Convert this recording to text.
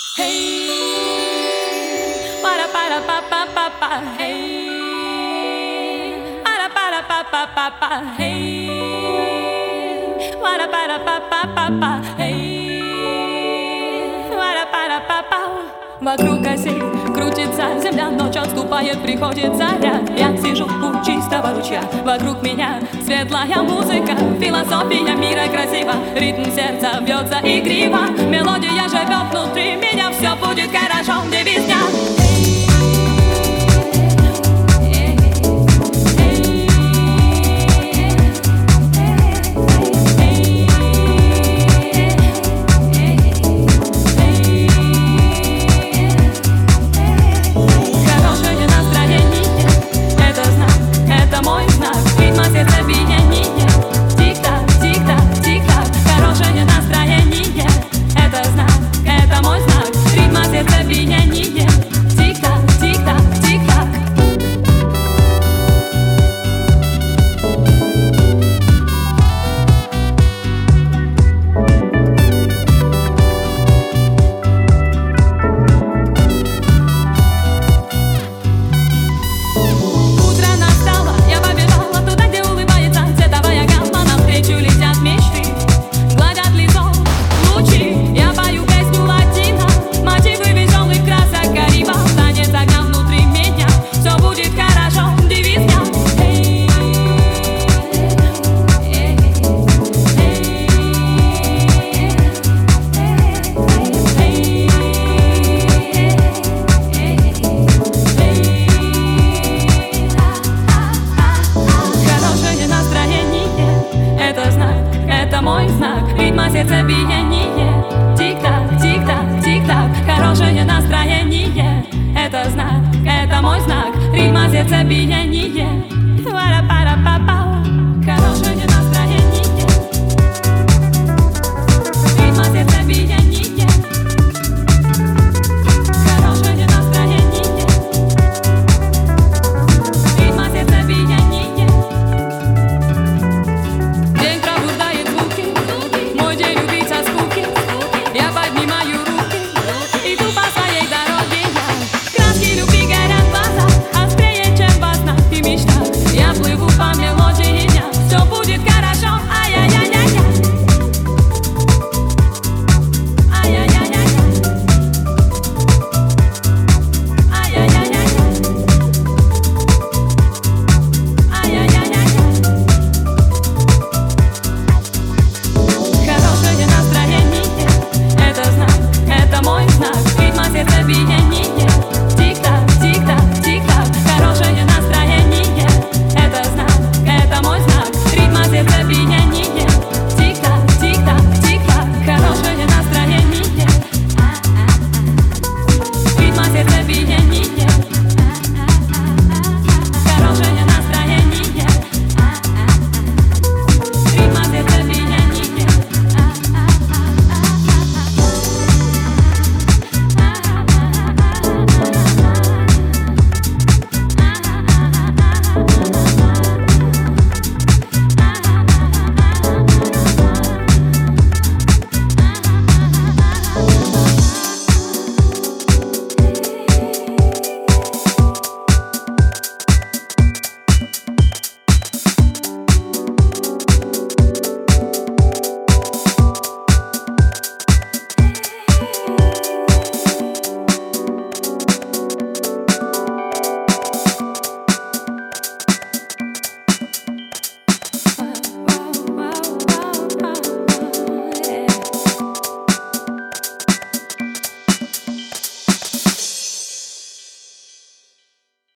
Hey, para pa pa pa pa. Hey, para pa pa pa pa. Hey, para pa pa pa. Hey, para pa pa. Вокруг оси крутится земля, ночь отступает, приходит заря. Я сижу у чистого ручья, вокруг меня светлая музыка. Философия мира красива, ритм сердца бьется игриво. Мелодия живет внутри меня, все будет хорошо, девиз дня. Сердцебиение, тик-так, тик-так, тик-так. Хорошее настроение, это знак, это мой знак. Ритма сердцебиения.